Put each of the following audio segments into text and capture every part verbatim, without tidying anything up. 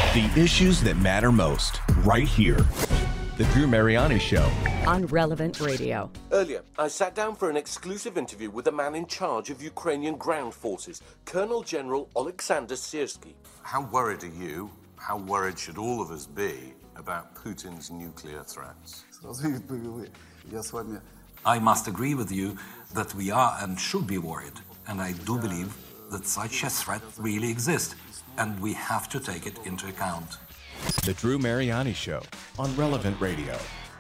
The issues that matter most, right here. The Drew Mariani Show. On Relevant Radio. Earlier, I sat down for an exclusive interview with the man in charge of Ukrainian ground forces, Colonel General Oleksandr Syrskyi. How worried are you, how worried should all of us be about Putin's nuclear threats? I must agree with you that we are and should be worried, and I do believe that such a threat really exists, and we have to take it into account. The Drew Mariani Show on Relevant Radio.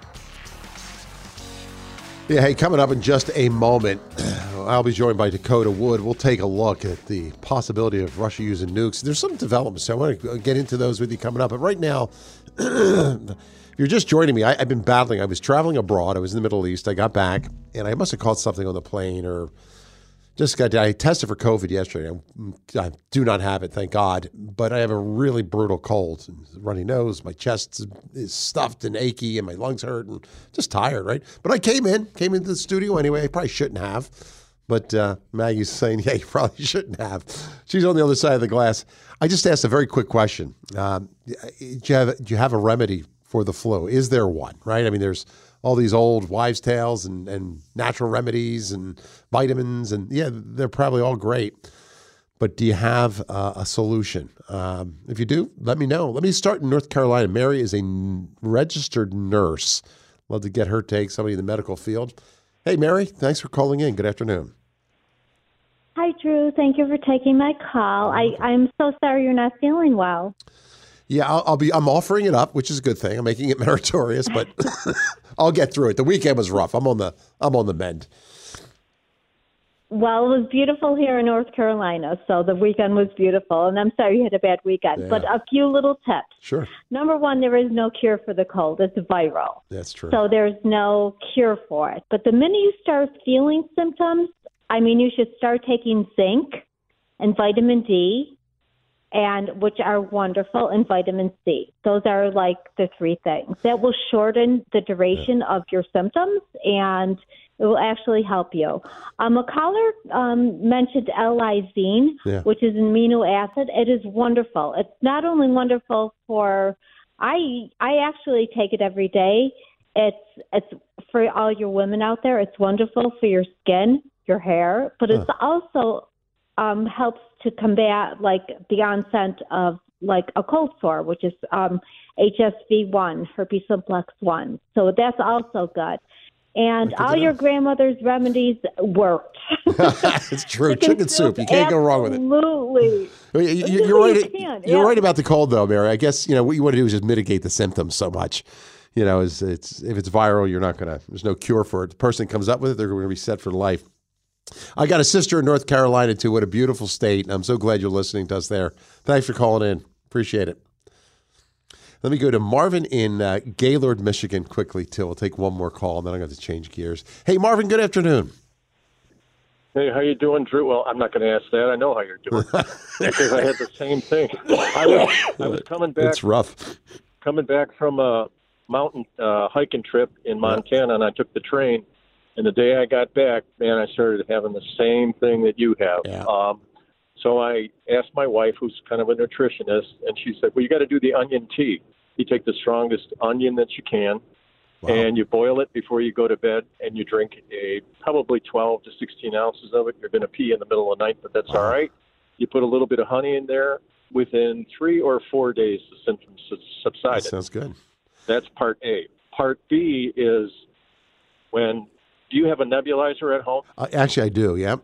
Yeah, hey, coming up in just a moment, I'll be joined by Dakota Wood. We'll take a look at the possibility of Russia using nukes. There's some developments, so I want to get into those with you coming up. But right now, if you're just joining me, I, I've been battling. I was traveling abroad. I was in the Middle East. I got back, and I must have caught something on the plane or just got, I tested for COVID yesterday. I, I do not have it, thank God, but I have a really brutal cold, runny nose. My chest is stuffed and achy, and my lungs hurt, and just tired, right? But I came in, came into the studio anyway. I probably shouldn't have, but uh, Maggie's saying, yeah, you probably shouldn't have. She's on the other side of the glass. I just asked a very quick question. Um, do, you have, do you have a remedy for the flu? Is there one, right? I mean, there's all these old wives' tales and, and natural remedies and vitamins, and yeah, they're probably all great. But do you have uh, a solution? Um, if you do, let me know. Let me start in North Carolina. Mary is a n- registered nurse. Love to get her take, somebody in the medical field. Hey, Mary, thanks for calling in. Good afternoon. Hi, Drew. Thank you for taking my call. I, I'm so sorry you're not feeling well. Yeah, I'll, I'll be. I'm offering it up, which is a good thing. I'm making it meritorious, but I'll get through it. The weekend was rough. I'm on the. I'm on the mend. Well, it was beautiful here in North Carolina, so the weekend was beautiful. And I'm sorry you had a bad weekend, Yeah. but a few little tips. Sure. Number one, there is no cure for the cold. It's viral. That's true. So there's no cure for it. But the minute you start feeling symptoms, I mean, you should start taking zinc and vitamin D, and which are wonderful, and vitamin C. Those are like the three things that will shorten the duration yeah. of your symptoms, and it will actually help you. Um, a caller um, mentioned L-lysine, yeah. which is an amino acid. It is wonderful. It's not only wonderful for, I I actually take it every day. It's it's for all your women out there. It's wonderful for your skin, your hair, but it's huh. also um, helps to combat like the onset of like a cold sore, which is um, H S V one, herpes simplex one. So that's also good. And all your grandmother's remedies worked. It's true. Chicken soup. You can't go wrong with it. Absolutely. You, you're right. You can, you're yeah. right about the cold, though, Mary. I guess you know what you want to do is just mitigate the symptoms so much. You know, it's, it's if it's viral, you're not gonna. There's no cure for it. The person comes up with it, they're going to be set for life. I got a sister in North Carolina too. What a beautiful state! And I'm so glad you're listening to us there. Thanks for calling in. Appreciate it. Let me go to Marvin in uh, Gaylord, Michigan quickly, too. We'll take one more call, and then I'm going to change gears. Hey, Marvin, good afternoon. Hey, how you doing, Drew? Well, I'm not going to ask that. I know how you're doing because I had the same thing. I was, I was coming back. It's rough. Coming back from a mountain uh, hiking trip in Montana, and I took the train. And the day I got back, man, I started having the same thing that you have. Yeah. Um, So I asked my wife, who's kind of a nutritionist, and she said, well, you got to do the onion tea. You take the strongest onion that you can, wow. and you boil it before you go to bed, and you drink a probably twelve to sixteen ounces of it. You're going to pee in the middle of the night, but that's wow. all right. You put a little bit of honey in there. Within three or four days, the symptoms subsided. That sounds good. That's part A. Part B is when – do you have a nebulizer at home? Uh, actually, I do, yeah.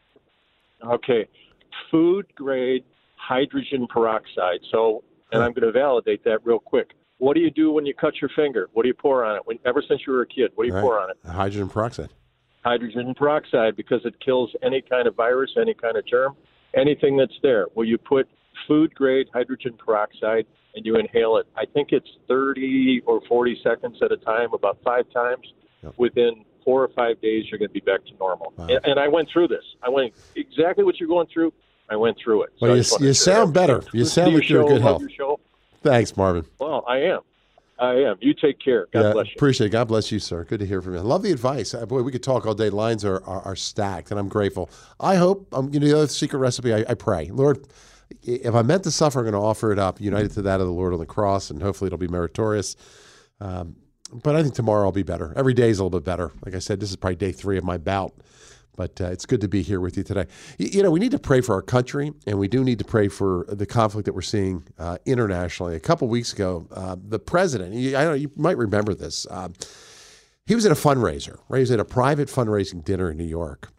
Okay. Food-grade hydrogen peroxide. So, and I'm going to validate that real quick. What do you do when you cut your finger? What do you pour on it? When, ever since you were a kid, what do you right. pour on it? Hydrogen peroxide. Hydrogen peroxide, because it kills any kind of virus, any kind of germ, anything that's there. Well, you put food-grade hydrogen peroxide and you inhale it. I think it's thirty or forty seconds at a time, about five times. Yep. Within four or five days, you're going to be back to normal. Wow. And, and I went through this. I went exactly what you're going through. I went through it. Well, so you, you sound better. You sound like you're in good health. Thanks, Marvin. Well, I am. I am. You take care. God yeah, bless you. Appreciate it. God bless you, sir. Good to hear from you. Love the advice. Uh, boy, we could talk all day. Lines are, are, are stacked, and I'm grateful. I hope, um, you know, the other secret recipe, I, I pray. Lord, If I'm meant to suffer, I'm going to offer it up, united to that of the Lord on the cross, and hopefully it'll be meritorious. Um, but I think tomorrow I'll be better. Every day is a little bit better. Like I said, this is probably day three of my bout. But uh, it's good to be here with you today. You, you know, we need to pray for our country, and we do need to pray for the conflict that we're seeing uh, internationally. A couple weeks ago, uh, the president, you, I don't, you might remember this, uh, he was at a fundraiser, right? He was at a private fundraising dinner in New York.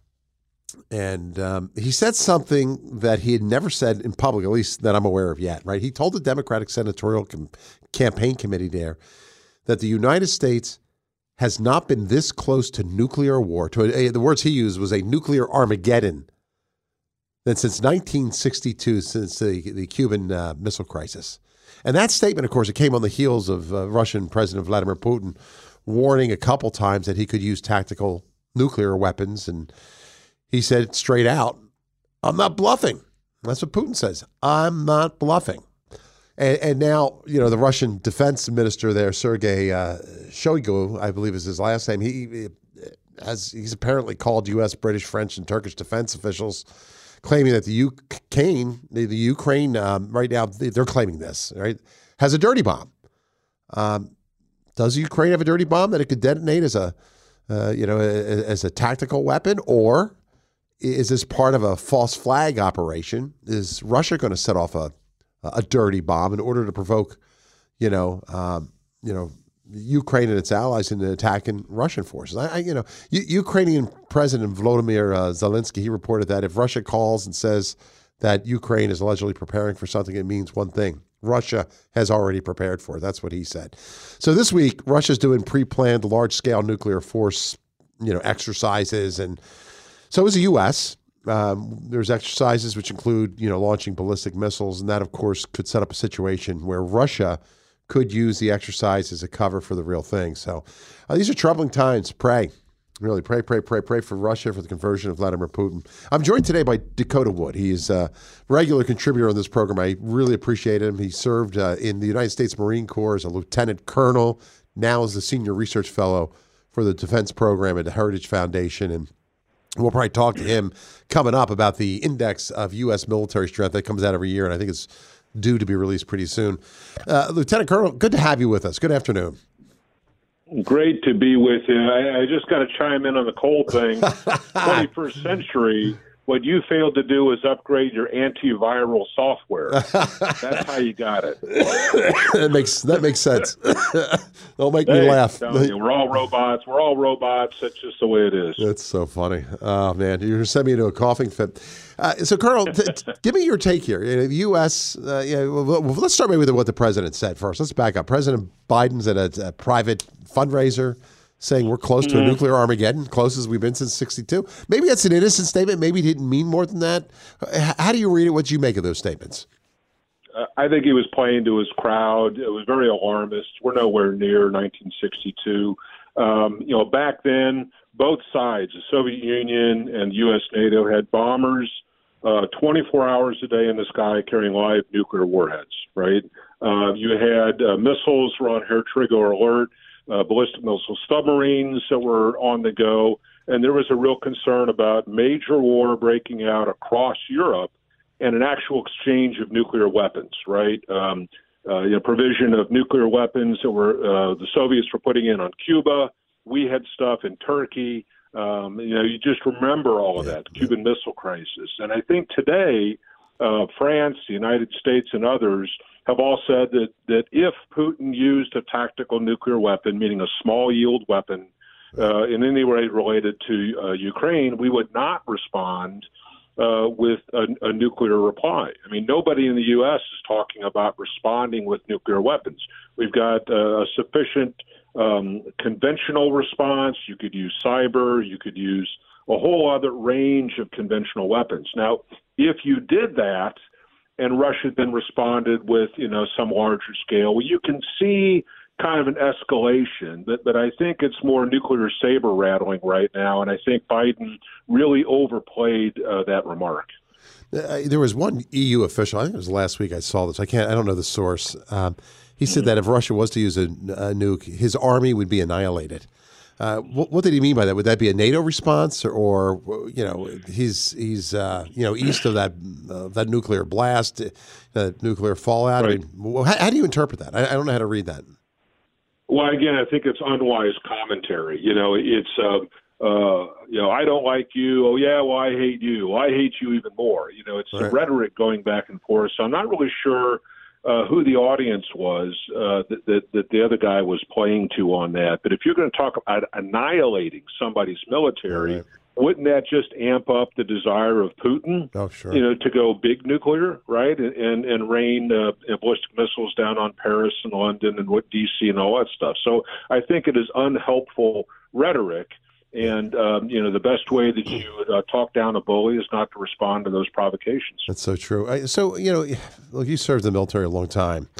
And um, he said something that he had never said in public, at least that I'm aware of yet, right? He told the Democratic Senatorial com- Campaign Committee there that the United States has not been this close to nuclear war. To a, the words he used was a nuclear Armageddon than since nineteen sixty-two, since the, the Cuban uh, Missile Crisis. And that statement, of course, it came on the heels of uh, Russian President Vladimir Putin warning a couple times that he could use tactical nuclear weapons. And he said straight out, I'm not bluffing. That's what Putin says. I'm not bluffing. And, and now, you know, the Russian defense minister there, Sergei uh, Shoigu, I believe is his last name, he has he's apparently called U S, British, French, and Turkish defense officials, claiming that the Ukraine, the, the Ukraine um, right now, they're claiming this, right, has a dirty bomb. Um, does Ukraine have a dirty bomb that it could detonate as a, uh, you know, as a tactical weapon, or is this part of a false flag operation? Is Russia going to set off a a dirty bomb in order to provoke, you know, um, you know, Ukraine and its allies into attacking Russian forces? I, I you know, U- Ukrainian President Volodymyr uh, Zelensky, he reported that if Russia calls and says that Ukraine is allegedly preparing for something, it means one thing: Russia has already prepared for it. That's what he said. So this week, Russia's doing pre-planned large-scale nuclear force, you know, exercises, and so is the U S. Um, there's exercises which include, you know, launching ballistic missiles, and that, of course, could set up a situation where Russia could use the exercise as a cover for the real thing. So uh, these are troubling times. Pray. Really, pray, pray, pray, pray for Russia, for the conversion of Vladimir Putin. I'm joined today by Dakota Wood. He's a regular contributor on this program. I really appreciate him. He served uh, in the United States Marine Corps as a lieutenant colonel, now is the senior research fellow for the defense program at the Heritage Foundation, and we'll probably talk to him coming up about the index of U S military strength that comes out every year, and I think it's due to be released pretty soon. Uh, Lieutenant Colonel, good to have you with us. Good afternoon. Great to be with you. I, I just got to chime in on the coal thing. twenty-first century, what you failed to do is upgrade your antiviral software. That's how you got it. that makes that makes sense. Don't make hey, me laugh. You, we're all robots. We're all robots. That's just the way it is. That's so funny. Oh, man. You're sending me into a coughing fit. Uh, so, Colonel, t- t- give me your take here. You know, the U S, uh, you know, well, well, let's start maybe with what the president said first. Let's back up. President Biden's at a, a private fundraiser saying we're close to mm-hmm. a nuclear Armageddon, close as we've been since sixty-two. Maybe that's an innocent statement. Maybe he didn't mean more than that. How do you read it? What do you make of those statements? Uh, I think he was playing to his crowd. It was very alarmist. We're nowhere near nineteen sixty-two. Um, you know, back then, both sides, the Soviet Union and U S NATO, had bombers uh, twenty-four hours a day in the sky carrying live nuclear warheads, right? Uh, you had uh, missiles were on hair trigger alert, uh, ballistic missile submarines that were on the go, and there was a real concern about major war breaking out across Europe and an actual exchange of nuclear weapons, right? Um, uh, you know, provision of nuclear weapons that were uh, the Soviets were putting in on Cuba. We had stuff in Turkey. Um, you know, you just remember all of that, the Cuban Missile Crisis. And I think today, uh, France, the United States, and others have all said that, that if Putin used a tactical nuclear weapon, meaning a small-yield weapon, uh, in any way related to uh, Ukraine, we would not respond Uh, with a, a nuclear reply. I mean, nobody in the U S is talking about responding with nuclear weapons. We've got uh, a sufficient um, conventional response. You could use cyber. You could use a whole other range of conventional weapons. Now, if you did that and Russia then responded with, you know, some larger scale, well, you can see kind of an escalation, but, but I think it's more nuclear saber rattling right now, and I think Biden really overplayed uh, that remark. Uh, there was one E U official, I think it was last week I saw this, I can't, I don't know the source. Um, he said that if Russia was to use a, a nuke, his army would be annihilated. Uh, what, what did he mean by that? Would that be a NATO response, or, or you know, he's he's uh, you know east of that uh, that nuclear blast, uh, nuclear fallout? Right. I mean, how, how do you interpret that? I, I don't know how to read that. Well, again, I think it's unwise commentary. You know, it's, uh, uh, you know, I don't like you. Oh, yeah, well, I hate you. Well, I hate you even more. You know, it's Right. the rhetoric going back and forth. So I'm not really sure uh, who the audience was uh, that, that, that the other guy was playing to on that. But if you're going to talk about annihilating somebody's military, Right. wouldn't that just amp up the desire of Putin? Oh, sure. You know, to go big nuclear, right, and and, and rain uh, ballistic missiles down on Paris and London and what D C and all that stuff. So I think it is unhelpful rhetoric, and um, you know, the best way that you would uh, talk down a bully is not to respond to those provocations. That's so true. I, so you know, look, you served in the military a long time.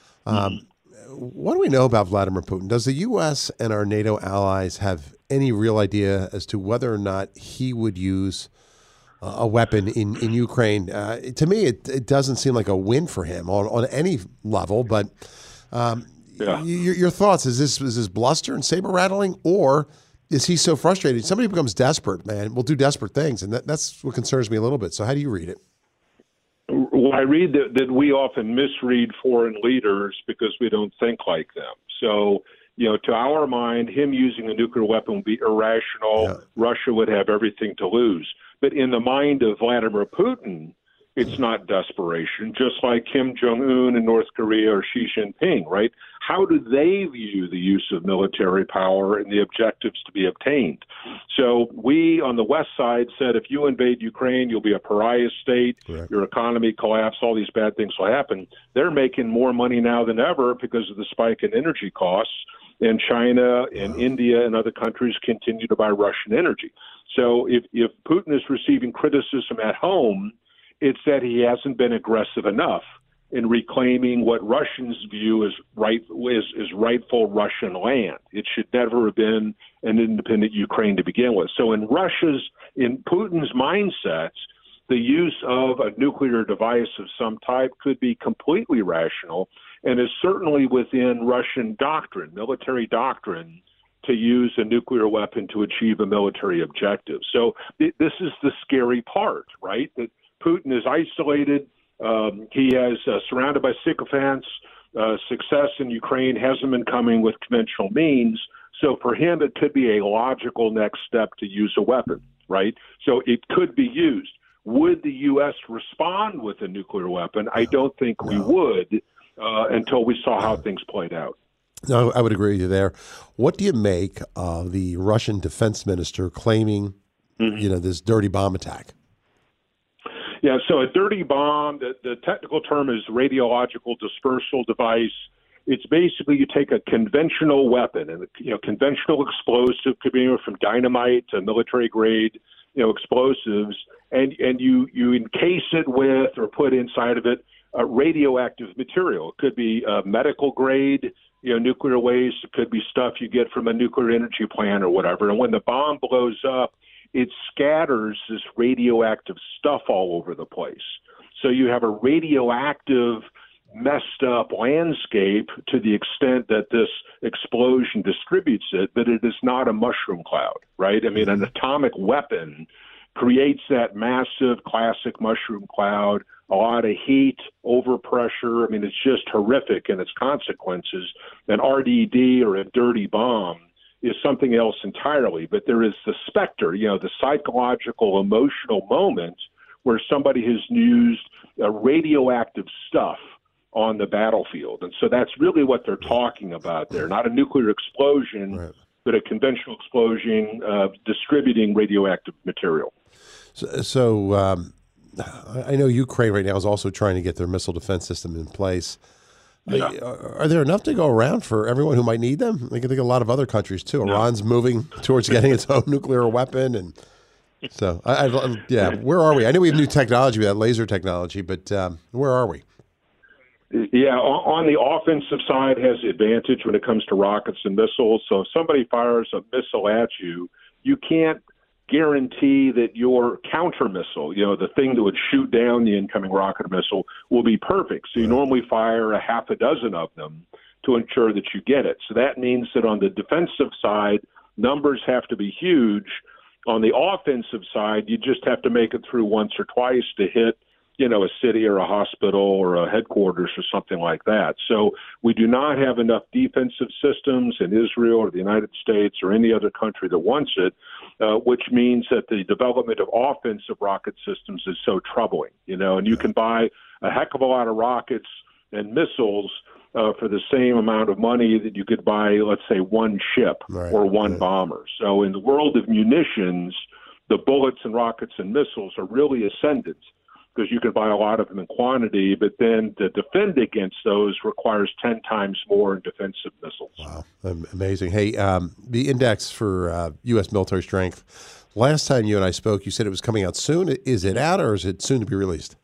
Um, What do we know about Vladimir Putin? Does the U S and our NATO allies have any real idea as to whether or not he would use uh, a weapon in, in Ukraine? Uh, to me, it, it doesn't seem like a win for him on, on any level. But um, Yeah. y- your, your thoughts, is this, is this bluster and saber rattling, or is he so frustrated? Somebody becomes desperate, man, will do desperate things. And that, that's what concerns me a little bit. So how do you read it? Well, I read that, that we often misread foreign leaders because we don't think like them. So, you know, to our mind, him using a nuclear weapon would be irrational. Yeah. Russia would have everything to lose. But in the mind of Vladimir Putin, it's not desperation, just like Kim Jong-un in North Korea or Xi Jinping, right? How do they view the use of military power and the objectives to be obtained? So we on the West side said, if you invade Ukraine, you'll be a pariah state, Correct. your economy collapse, all these bad things will happen. They're making more money now than ever because of the spike in energy costs, and China and India and other countries continue to buy Russian energy. So if, if Putin is receiving criticism at home, it's that he hasn't been aggressive enough in reclaiming what Russians view as right is, is rightful Russian land. It should never have been an independent Ukraine to begin with. So in Russia's, in Putin's mindsets, the use of a nuclear device of some type could be completely rational and is certainly within Russian doctrine, military doctrine, to use a nuclear weapon to achieve a military objective. So th- this is the scary part, right? That Putin is isolated. Um, he is uh, surrounded by sycophants. Uh, success in Ukraine hasn't been coming with conventional means. So for him, it could be a logical next step to use a weapon, right? So it could be used. Would the U S respond with a nuclear weapon? I don't think we would uh, until we saw how things played out. No, I would agree with you there. What do you make of the Russian defense minister claiming, mm-hmm. you know, this dirty bomb attack? Yeah, so a dirty bomb, the, the technical term is radiological dispersal device. It's basically you take a conventional weapon, and you know, conventional explosive could be from dynamite to military grade, you know, explosives, and and you you encase it with or put inside of it uh, radioactive material. It could be uh, medical grade, you know, nuclear waste. It could be stuff you get from a nuclear energy plant or whatever. And when the bomb blows up, it scatters this radioactive stuff all over the place. So you have a radioactive, messed up landscape to the extent that this explosion distributes it, but it is not a mushroom cloud, right? I mean, an atomic weapon creates that massive classic mushroom cloud, a lot of heat, overpressure. I mean, it's just horrific in its consequences. An R D D or a dirty bomb is something else entirely, but there is the specter, you know, the psychological, emotional moment where somebody has used uh, radioactive stuff on the battlefield. And so that's really what they're talking about there, not a nuclear explosion, right, but a conventional explosion uh, distributing radioactive material. So, so um, I know Ukraine right now is also trying to get their missile defense system in place. Yeah. Are, are there enough to go around for everyone who might need them? I can think of a lot of other countries too. No. Iran's moving towards getting its own nuclear weapon, and so I, I, yeah. Where are we? I know we have new technology, we have laser technology, but um, where are we? Yeah, on the offensive side has the advantage when it comes to rockets and missiles. So if somebody fires a missile at you, you can't guarantee that your counter missile, you know, the thing that would shoot down the incoming rocket or missile, will be perfect. So you normally fire a half a dozen of them to ensure that you get it. So that means that on the defensive side, numbers have to be huge. On the offensive side, you just have to make it through once or twice to hit, you know, a city or a hospital or a headquarters or something like that. So we do not have enough defensive systems in Israel or the United States or any other country that wants it, uh, which means that the development of offensive rocket systems is so troubling, you know, and you can buy a heck of a lot of rockets and missiles uh, for the same amount of money that you could buy, let's say, one ship Right, or one right. bomber. So in the world of munitions, the bullets and rockets and missiles are really ascendant, because you can buy a lot of them in quantity, but then to defend against those requires ten times more in defensive missiles. Wow, Am- amazing. Hey, um, the index for uh, U S military strength, last time you and I spoke, you said it was coming out soon. Is it out, or is it soon to be released?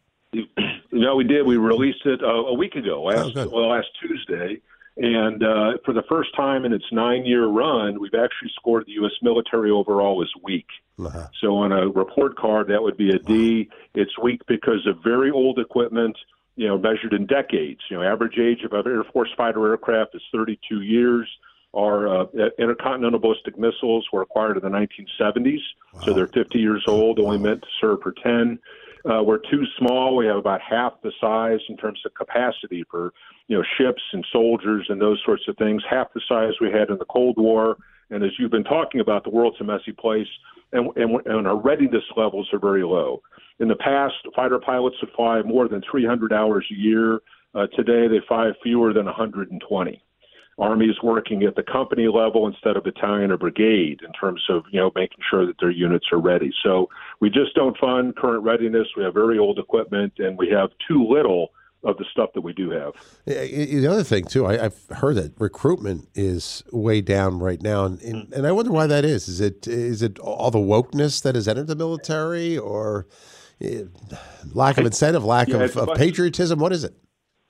No, we did. We released it uh, a week ago, last, good. well, last Tuesday. And uh, for the first time in its nine-year run, we've actually scored the U S military overall as weak. Uh-huh. So on a report card, that would be a D. It's weak because of very old equipment, you know, measured in decades. You know, average age of an Air Force fighter aircraft is thirty-two years. Our uh, intercontinental ballistic missiles were acquired in the nineteen seventies, wow. So they're fifty years old, only meant to serve for ten. Uh, we're too small. We have about half the size in terms of capacity for, you know, ships and soldiers and those sorts of things, half the size we had in the Cold War. And as you've been talking about, the world's a messy place, and, and, and our readiness levels are very low. In the past, fighter pilots would fly more than three hundred hours a year. Uh, today, they fly fewer than one hundred twenty. Army is working at the company level instead of battalion or brigade in terms of, you know, making sure that their units are ready. So we just don't fund current readiness. We have very old equipment, and we have too little of the stuff that we do have. The other thing, too, I, I've heard that recruitment is way down right now, and, and, and I wonder why that is. Is it is it all the wokeness that has entered the military, or eh, lack of incentive, lack Yeah, of, of bunch- patriotism? What is it?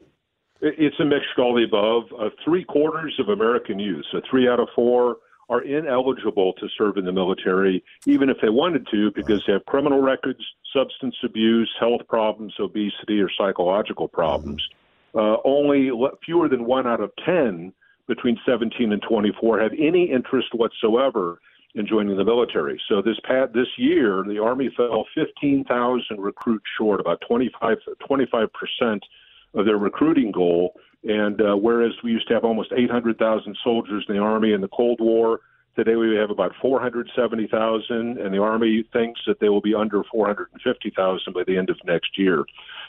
It's a mixture of all the above. Uh, three quarters of American youth, so three out of four, are ineligible to serve in the military, even if they wanted to, because they have criminal records, substance abuse, health problems, obesity, or psychological problems. Uh, only le- fewer than one out of ten between seventeen and twenty-four have any interest whatsoever in joining the military. So this pat this year, the Army fell fifteen thousand recruits short, about twenty-five percent of their recruiting goal. And uh, whereas we used to have almost eight hundred thousand soldiers in the Army in the Cold War, today we have about four hundred seventy thousand, and the Army thinks that they will be under four hundred fifty thousand by the end of next year.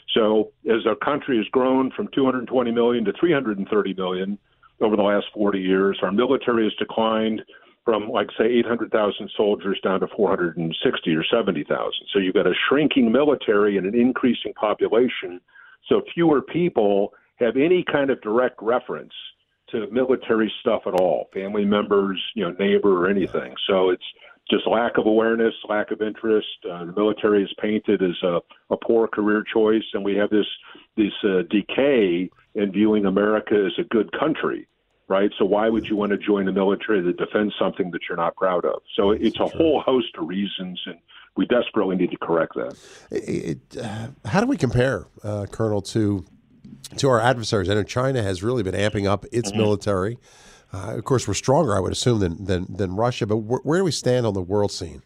So as our country has grown from two hundred twenty million to three hundred thirty million over the last forty years, our military has declined from, like, say, eight hundred thousand soldiers down to four hundred sixty or seventy thousand. So you've got a shrinking military and an increasing population. So fewer people have any kind of direct reference to military stuff at all, family members, you know, neighbor or anything. So it's just lack of awareness, lack of interest. Uh, the military is painted as a, a poor career choice, and we have this this uh, decay in viewing America as a good country, right? So why would you want to join the military to defend something that you're not proud of? So it's a whole host of reasons, and we desperately need to correct that. It, uh, how do we compare, uh, Colonel, to to our adversaries? I know China has really been amping up its Mm-hmm. military. Uh, of course, we're stronger, I would assume, than than, than Russia. But wh- where do we stand on the world scene?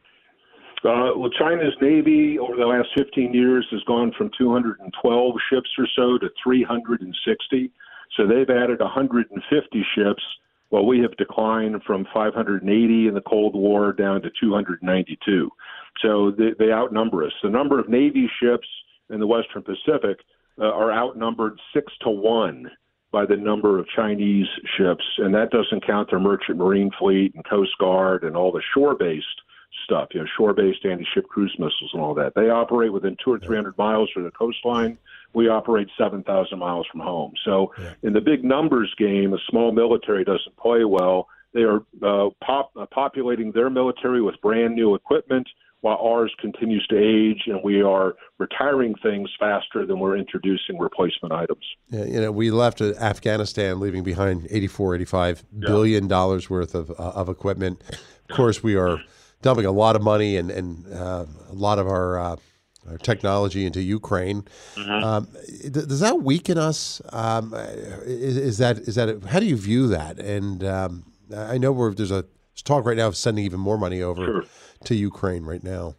Uh, well, China's Navy over the last fifteen years has gone from two hundred twelve ships or so to three hundred sixty. So they've added one hundred fifty ships, while we have declined from five hundred eighty in the Cold War down to two hundred ninety-two. So they, they outnumber us. The number of Navy ships in the Western Pacific uh, are outnumbered six to one by the number of Chinese ships, and that doesn't count their merchant marine fleet and Coast Guard and all the shore-based stuff, you know, shore-based anti-ship cruise missiles and all that. They operate within two or three hundred miles from the coastline. We operate seven thousand miles from home. So in the big numbers game, a small military doesn't play well. They are uh, pop, uh, populating their military with brand new equipment, while ours continues to age, and we are retiring things faster than we're introducing replacement items. Yeah, you know, we left Afghanistan leaving behind eighty-four, eighty-five billion dollars worth of, uh, of equipment. Of course, we are dumping a lot of money and, and uh, a lot of our, uh, our technology into Ukraine. Mm-hmm. Um, does that weaken us? Um, is, is that is that how do you view that? And um, I know we're, there's a There's talk right now of sending even more money over Sure. to Ukraine right now.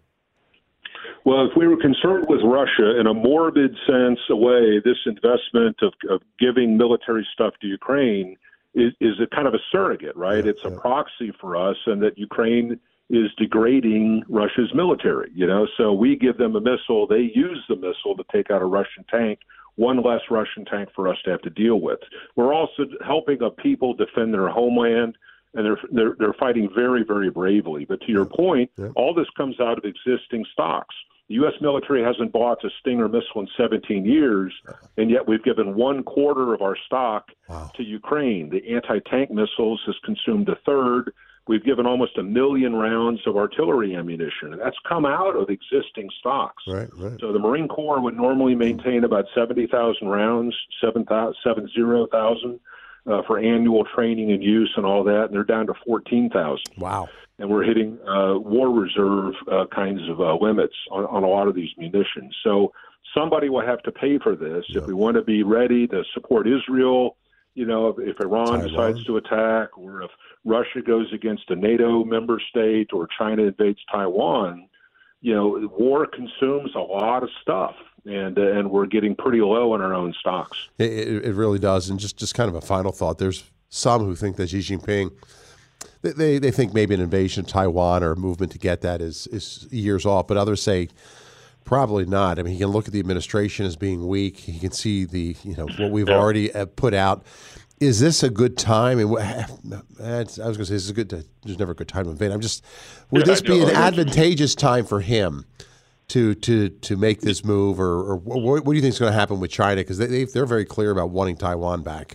Well, if we were concerned with Russia in a morbid sense, a way, this investment of, of giving military stuff to Ukraine is, is a kind of a surrogate, right? Yeah, it's a yeah. proxy for us, and that Ukraine is degrading Russia's military, you know? So we give them a missile, they use the missile to take out a Russian tank, one less Russian tank for us to have to deal with. We're also helping a people defend their homeland, and they're they're, they're fighting very, very bravely. But to your point, Yeah. all this comes out of existing stocks. The U S military hasn't bought a Stinger missile in seventeen years, and yet we've given one quarter of our stock Wow. to Ukraine. The anti-tank missiles has consumed a third. We've given almost a million rounds of artillery ammunition. That's come out of existing stocks. Right, right. So the Marine Corps would normally maintain about seventy thousand rounds, seven thousand uh, for annual training and use and all that, and they're down to fourteen thousand. Wow. And we're hitting uh, war reserve uh, kinds of uh, limits on, on a lot of these munitions. So somebody will have to pay for this. Yeah. If we want to be ready to support Israel, you know, if, if Iran Taiwan. decides to attack, or if Russia goes against a NATO member state, or China invades Taiwan, you know, war consumes a lot of stuff, and uh, and we're getting pretty low in our own stocks. It, it, it really does. And just, just kind of a final thought, there's some who think that Xi Jinping, they, they, they think maybe an invasion of Taiwan or a movement to get that is, is years off, but others say probably not. I mean, he can look at the administration as being weak. He can see the, you know, what we've Yeah. already uh, put out. Is this a good time? And wh- I was going to say this is a good. There's never a good time to invade. I'm just. Would Yeah, this I be know. an advantageous time for him to to to make this move, or, or what, what do you think is going to happen with China? Because they, they they're very clear about wanting Taiwan back.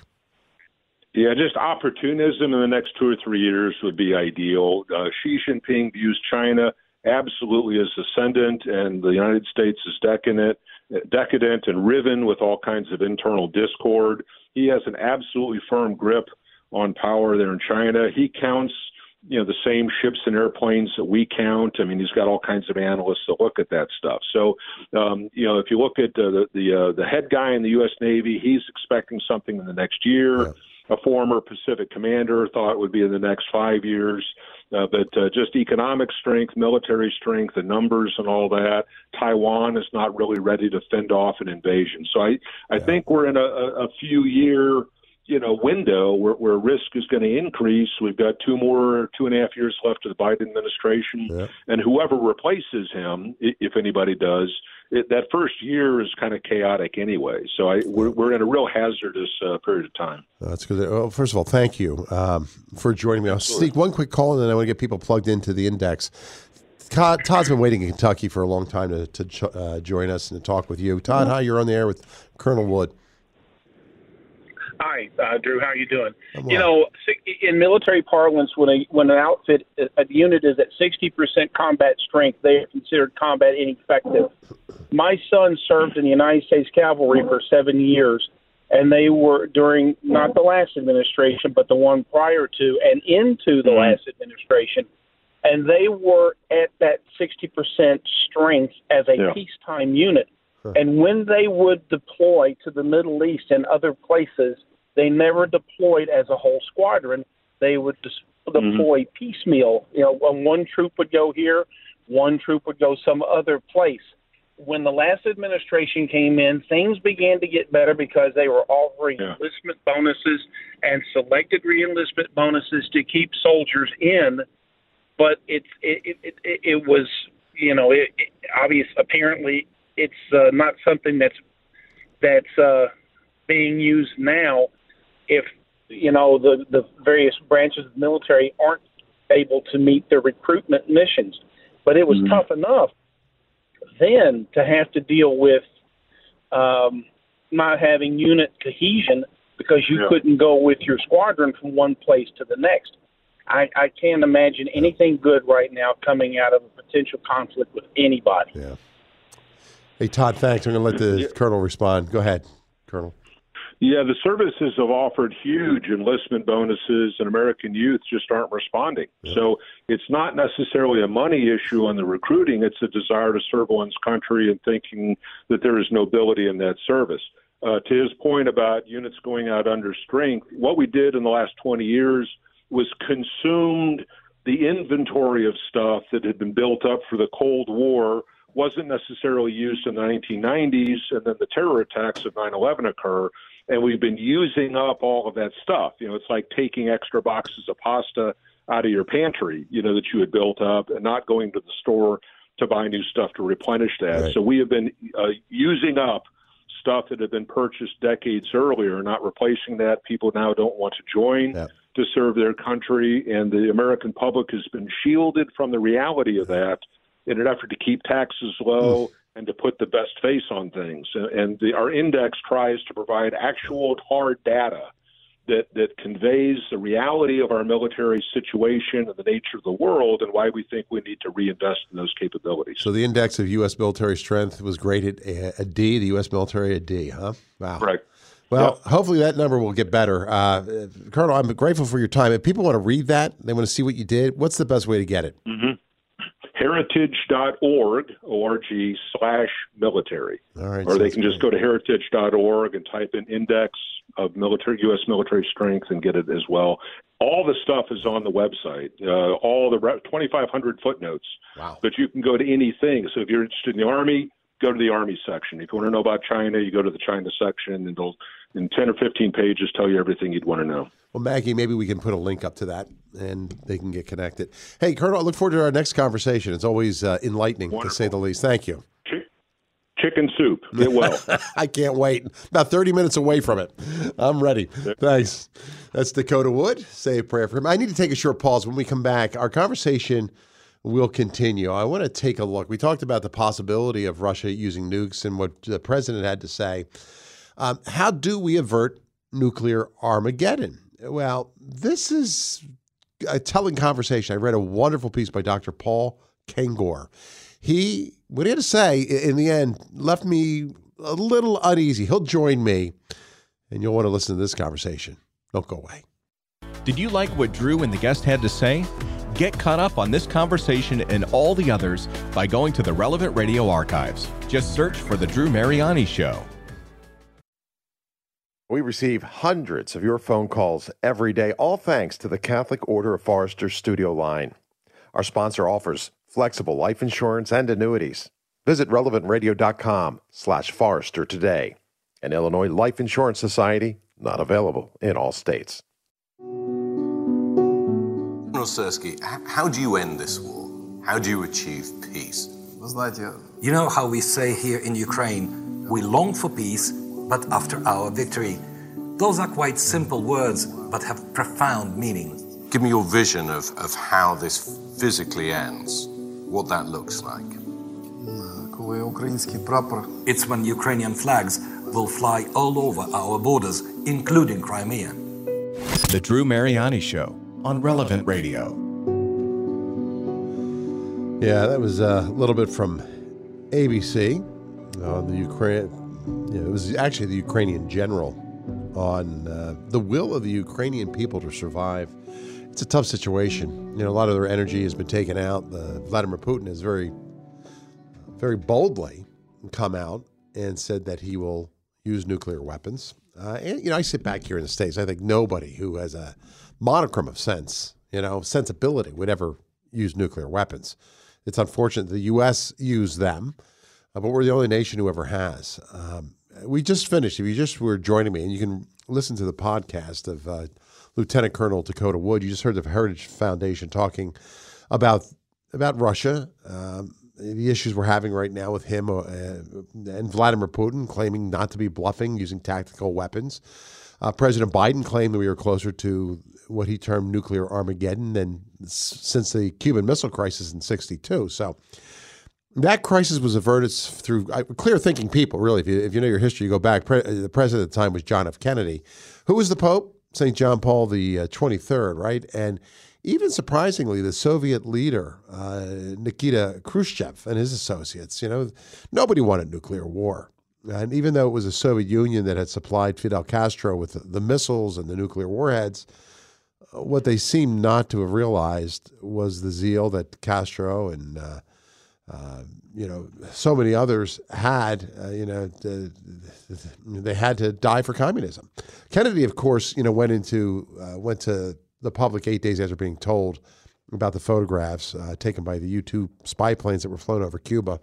Yeah, just opportunism in the next two or three years would be ideal. Uh, Xi Jinping views China absolutely as ascendant, and the United States is decadent, decadent and riven with all kinds of internal discord. He has an absolutely firm grip on power there in China. He counts, you know, the same ships and airplanes that we count. I mean, he's got all kinds of analysts that look at that stuff. So, um, you know, if you look at uh, the the, uh, the head guy in the U S Navy, he's expecting something in the next year. Yeah. A former Pacific commander thought it would be in the next five years. Uh, but uh, just economic strength, military strength, the numbers and all that. Taiwan is not really ready to fend off an invasion. So I, I Yeah. think we're in a, a few year, you know, window where, where risk is going to increase. We've got two more, two and a half years left of the Biden administration, Yeah. and whoever replaces him, i- if anybody does, it, that first year is kind of chaotic anyway. So I, we're, we're in a real hazardous uh, period of time. That's good. Well, first of all, thank you um, for joining me. I'll sneak one quick call, and then I want to get people plugged into the index. Todd, Todd's been waiting in Kentucky for a long time to, to ch- uh, join us and to talk with you. Todd, hi, you're on the air with Colonel Wood. Hi, uh, Drew. How are you doing? I'm You well. know, si- in military parlance, when a when an outfit, a unit is at sixty percent combat strength, they are considered combat ineffective. My son served in the United States Cavalry for seven years, and they were during not the last administration, but the one prior to and into the last administration, and they were at that sixty percent strength as a Yeah. peacetime unit. And when they would deploy to the Middle East and other places, they never deployed as a whole squadron. They would dis- deploy piecemeal. You know, when one troop would go here, one troop would go some other place. When the last administration came in, things began to get better because they were offering Yeah. enlistment bonuses and selected re-enlistment bonuses to keep soldiers in. But it's it it, it, it was you know it, it obvious apparently. It's uh, not something that's that's uh, being used now. If you know the the various branches of the military aren't able to meet their recruitment missions, but it was Mhm. tough enough then to have to deal with um, not having unit cohesion because you Yeah. couldn't go with your squadron from one place to the next. I, I can't imagine anything good right now coming out of a potential conflict with anybody. Yeah. Hey, Todd, thanks. I'm going to let the Colonel respond. Go ahead, Colonel. Yeah, the services have offered huge enlistment bonuses, and American youth just aren't responding. Yeah. So it's not necessarily a money issue on the recruiting. It's a desire to serve one's country and thinking that there is nobility in that service. Uh, to his point about units going out under strength, what we did in the last twenty years was consumed the inventory of stuff that had been built up for the Cold War wasn't necessarily used in the nineteen nineties, and then the terror attacks of nine eleven occur, and we've been using up all of that stuff. You know, it's like taking extra boxes of pasta out of your pantry, you know, that you had built up, and not going to the store to buy new stuff to replenish that. Right. So we have been uh, using up stuff that had been purchased decades earlier, not replacing that. People now don't want to join Yeah. to serve their country, and the American public has been shielded from the reality of that in an effort to keep taxes low and to put the best face on things. And the, our index tries to provide actual hard data that, that conveys the reality of our military situation and the nature of the world, and why we think we need to reinvest in those capabilities. So the index of U S military strength was graded a, a D, the U S military a D, huh? Wow. Correct. Well, Yep. hopefully that number will get better. Uh, Colonel, I'm grateful for your time. If people want to read that, they want to see what you did, what's the best way to get it? Mm-hmm. Heritage.org, O R G, slash military. All right. Or they sounds can just great. go to heritage dot org and type in index of military U S military strength and get it as well. All the stuff is on the website, uh, all the re- twenty-five hundred footnotes. Wow. But you can go to anything. So if you're interested in the Army, go to the Army section. If you want to know about China, you go to the China section, and they'll, in ten or fifteen pages, tell you everything you'd want to know. Well, Maggie, maybe we can put a link up to that and they can get connected. Hey, Colonel, I look forward to our next conversation. It's always uh, enlightening, Wonderful. to say the least. Thank you. Ch- chicken soup. Get well. I can't wait. About thirty minutes away from it. I'm ready. Thanks. That's Dakota Wood. Say a prayer for him. I need to take a short pause. When we come back, our conversation will continue. I want to take a look. We talked about the possibility of Russia using nukes and what the president had to say. Um, how do we avert nuclear Armageddon? Well, this is a telling conversation. I read a wonderful piece by Doctor Paul Kengor. He, what he had to say in the end, left me a little uneasy. He'll join me, and you'll want to listen to this conversation. Don't go away. Did you like what Drew and the guest had to say? Get caught up on this conversation and all the others by going to the Relevant Radio archives. Just search for The Drew Mariani Show. We receive hundreds of your phone calls every day, all thanks to the Catholic Order of Forester Studio Line. Our sponsor offers flexible life insurance and annuities. Visit relevant radio dot com slash Forester today. An Illinois Life Insurance Society, not available in all states. General Syrski, how do you end this war? How do you achieve peace? You know how we say here in Ukraine, we long for peace, but after our victory. Those are quite simple words, but have profound meaning. Give me your vision of, of how this physically ends, what that looks like. It's when Ukrainian flags will fly all over our borders, including Crimea. The Drew Mariani Show on Relevant Radio. Yeah, that was a little bit from A B C on the Ukraine. Yeah, it was actually the Ukrainian general on uh, the will of the Ukrainian people to survive. It's a tough situation. You know, a lot of their energy has been taken out. Uh, Vladimir Putin has very, very boldly come out and said that he will use nuclear weapons. Uh, and, you know, I sit back here in the States. I think nobody who has a monochrome of sense, you know, sensibility would ever use nuclear weapons. It's unfortunate the U S used them. Uh, but we're the only nation who ever has. Um, we just finished. If you just were joining me, and you can listen to the podcast of uh, Lieutenant Colonel Dakota Wood. You just heard the Heritage Foundation talking about about Russia, um, the issues we're having right now with him uh, and Vladimir Putin claiming not to be bluffing, using tactical weapons. Uh, President Biden claimed that we were closer to what he termed nuclear Armageddon than s- since the Cuban Missile Crisis in sixty-two. So that crisis was averted through uh, clear-thinking people, really. If you, if you know your history, you go back. Pre- the president at the time was John F. Kennedy. Who was the Pope? Saint John Paul the uh, twenty-third, right? And even surprisingly, the Soviet leader, uh, Nikita Khrushchev and his associates, you know, nobody wanted nuclear war. And even though it was the Soviet Union that had supplied Fidel Castro with the, the missiles and the nuclear warheads, what they seemed not to have realized was the zeal that Castro and uh, Uh, you know, so many others had, uh, you know, uh, they had to die for communism. Kennedy, of course, you know, went into, uh, went to the public eight days after being told about the photographs uh, taken by the U two spy planes that were flown over Cuba.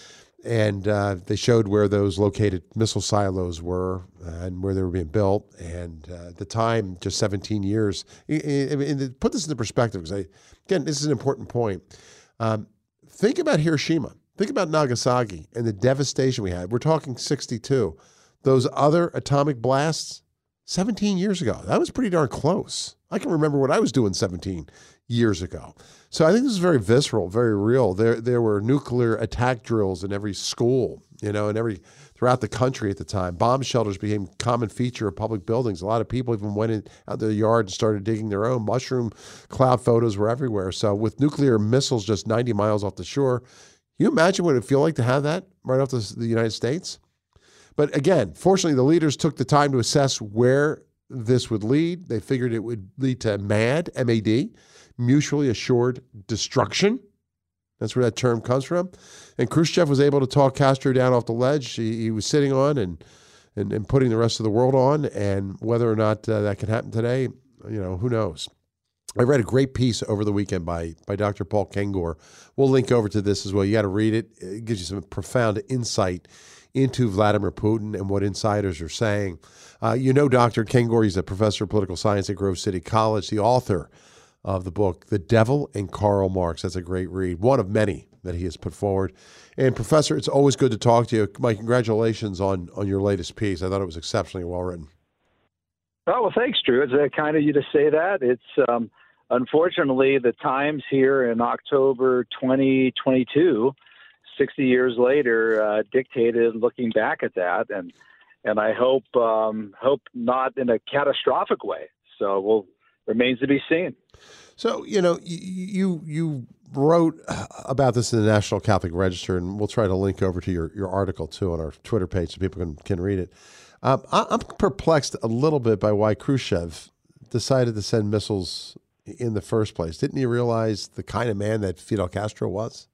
And uh, they showed where those located missile silos were uh, and where they were being built. And uh, at the time, just seventeen years. And, and put this into perspective, because, I, again, this is an important point. Um, think about Hiroshima. Think about Nagasaki and the devastation we had. We're talking sixty-two. Those other atomic blasts, seventeen years ago. That was pretty darn close. I can remember what I was doing seventeen years ago. So I think this is very visceral, very real. There there were nuclear attack drills in every school, you know, in every throughout the country at the time. Bomb shelters became a common feature of public buildings. A lot of people even went in, out their yard and started digging their own. Mushroom cloud photos were everywhere. So with nuclear missiles just ninety miles off the shore, can you imagine what it would feel like to have that right off the, the United States? But again, fortunately, the leaders took the time to assess where this would lead. They figured it would lead to MAD, M A D, mutually assured destruction. That's where that term comes from. And Khrushchev was able to talk Castro down off the ledge he, he was sitting on and, and and putting the rest of the world on. And whether or not uh, that can happen today, you know, who knows? I read a great piece over the weekend by by Doctor Paul Kengor. We'll link over to this as well. You got to read it. It gives you some profound insight into Vladimir Putin and what insiders are saying. Uh, you know Doctor Kengor, he's a professor of political science at Grove City College, the author of the book, The Devil and Karl Marx. That's a great read, one of many that he has put forward. And Professor, it's always good to talk to you. My congratulations on, on your latest piece. I thought it was exceptionally well written. Oh, well, thanks, Drew. It's uh, kind of you to say that. It's um, unfortunately the times here in October twenty twenty-two, sixty years later, uh, dictated looking back at that, and and I hope um, hope not in a catastrophic way. So we'll remains to be seen. So, you know, you you wrote about this in the National Catholic Register, and we'll try to link over to your, your article, too, on our Twitter page so people can, can read it. Um, I, I'm perplexed a little bit by why Khrushchev decided to send missiles in the first place. Didn't he realize the kind of man that Fidel Castro was?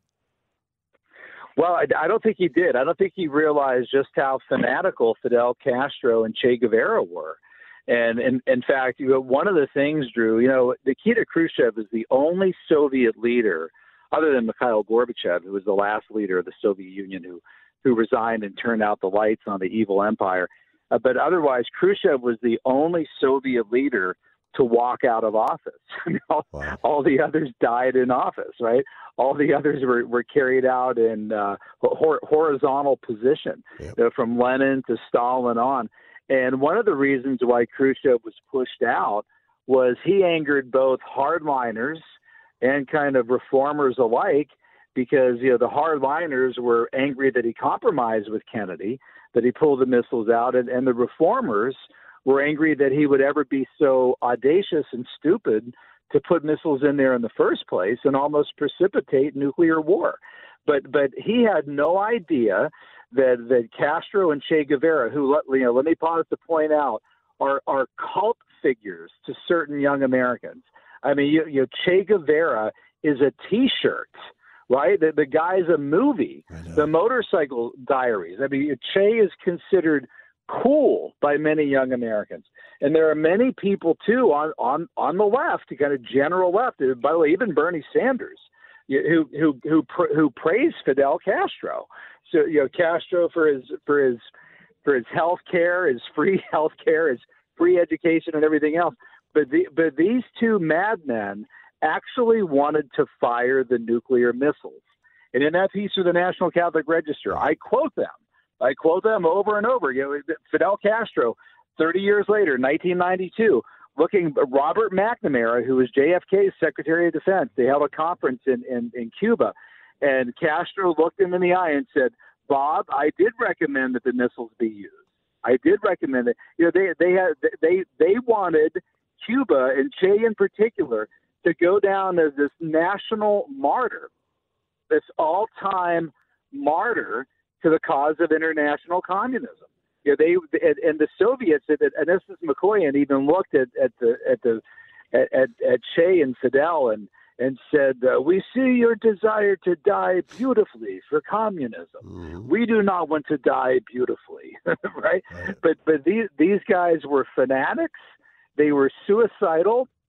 Well, I, I don't think he did. I don't think he realized just how fanatical Fidel Castro and Che Guevara were. And in, in fact, you know, one of the things, Drew, you know, Nikita Khrushchev is the only Soviet leader, other than Mikhail Gorbachev, who was the last leader of the Soviet Union who, who resigned and turned out the lights on the evil empire. Uh, but otherwise, Khrushchev was the only Soviet leader to walk out of office. all, wow. all the others died in office, right? All the others were, were carried out in uh, hor- horizontal position, yep. you know, from Lenin to Stalin on. And one of the reasons why Khrushchev was pushed out was he angered both hardliners and kind of reformers alike, because, you know, the hardliners were angry that he compromised with Kennedy, that he pulled the missiles out, and, and the reformers were angry that he would ever be so audacious and stupid to put missiles in there in the first place and almost precipitate nuclear war. But but he had no idea that that Castro and Che Guevara, who, let, you know, let me pause to point out, are are cult figures to certain young Americans. I mean, you, you know, Che Guevara is a T-shirt, right? The, the guy's a movie, The Motorcycle Diaries. I mean, Che is considered cool by many young Americans. And there are many people, too, on, on, on the left, the kind of general left, by the way, even Bernie Sanders, who who who who praised Fidel Castro. So, you know, Castro for his for his for his health care, his free health care, his free education, and everything else. But the, but these two madmen actually wanted to fire the nuclear missiles. And in that piece of the National Catholic Register, I quote them. I quote them over and over. You know, Fidel Castro, thirty years later, nineteen ninety-two, looking Robert McNamara, who was J F K's Secretary of Defense. They held a conference in, in, in Cuba. And Castro looked him in the eye and said, "Bob, I did recommend that the missiles be used. I did recommend it." You know, they they had they they wanted Cuba, and Che in particular, to go down as this national martyr, this all-time martyr to the cause of international communism. You know, they and, and the Soviets, and this is Mikoyan, even looked at at the at the at, at, at Che and Fidel and. and said, uh, "We see your desire to die beautifully for communism. Mm-hmm. We do not want to die beautifully," right? right? But but these these guys were fanatics. They were suicidal.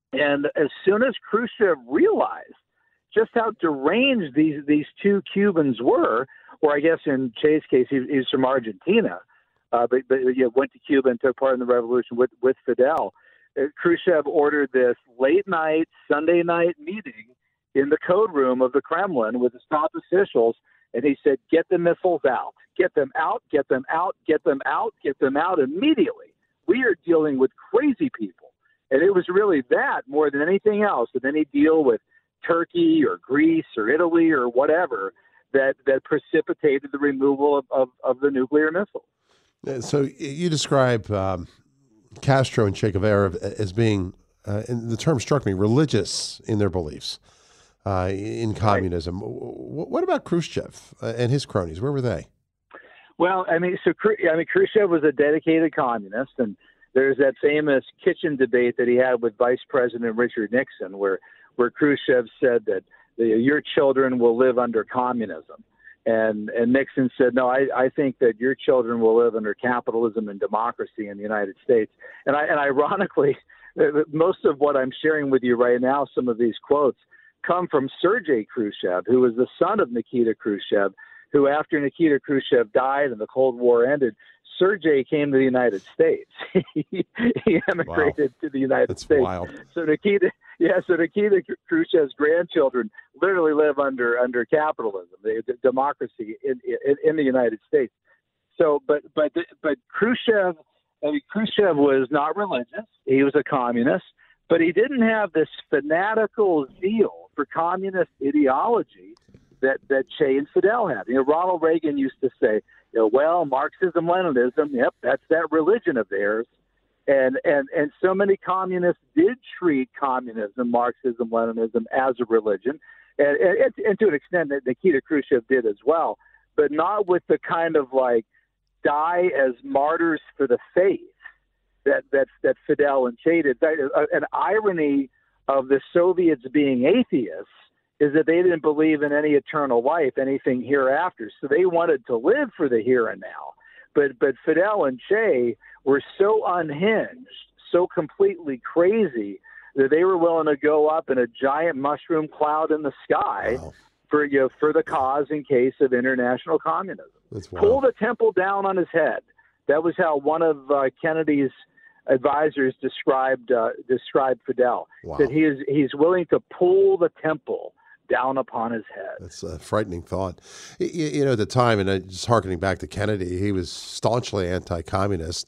And as soon as Khrushchev realized just how deranged these these two Cubans were, or I guess in Che's case, he, he's from Argentina, uh, but, but you know, went to Cuba and took part in the revolution with, with Fidel. Uh, Khrushchev ordered this late night, Sunday night meeting in the code room of the Kremlin with his top officials, and he said, get the missiles out, get them out, get them out, get them out, get them out immediately. We are dealing with crazy people. And it was really that more than anything else, than any deal with Turkey or Greece or Italy or whatever, that, that precipitated the removal of, of, of the nuclear missile. So you describe um, Castro and Che Guevara as being, uh, and the term struck me, religious in their beliefs uh, in communism. Right. What about Khrushchev and his cronies? Where were they? Well, I mean, so I mean, Khrushchev was a dedicated communist, and there's that famous kitchen debate that he had with Vice President Richard Nixon, where where Khrushchev said that the, your children will live under communism. And and Nixon said, no, I, I think that your children will live under capitalism and democracy in the United States. And I and ironically, most of what I'm sharing with you right now, some of these quotes, come from Sergei Khrushchev, who was the son of Nikita Khrushchev, who after Nikita Khrushchev died and the Cold War ended, Sergei came to the United States. he emigrated wow. to the United That's States. Wild. So Nikita, yeah, so Nikita Khrushchev's grandchildren literally live under under capitalism, the, the democracy in, in in the United States. So, but but but Khrushchev, I mean, Khrushchev was not religious. He was a communist, but he didn't have this fanatical zeal for communist ideology that that Che and Fidel had. You know, Ronald Reagan used to say, you know, well, Marxism, Leninism, yep, that's that religion of theirs. And, and and so many communists did treat communism, Marxism, Leninism as a religion, and, and, and to an extent that Nikita Khrushchev did as well, but not with the kind of like die as martyrs for the faith that that, that Fidel and Che did. An irony of the Soviets being atheists is that they didn't believe in any eternal life, anything hereafter. So they wanted to live for the here and now. But but Fidel and Che were so unhinged, so completely crazy, that they were willing to go up in a giant mushroom cloud in the sky wow. for you know, for the cause in case of international communism. Pull the temple down on his head. That was how one of uh, Kennedy's advisors described uh, described Fidel. Wow. That he is he's willing to pull the temple down upon his head. That's a frightening thought. You, you know, at the time, and just hearkening back to Kennedy, he was staunchly anti-communist.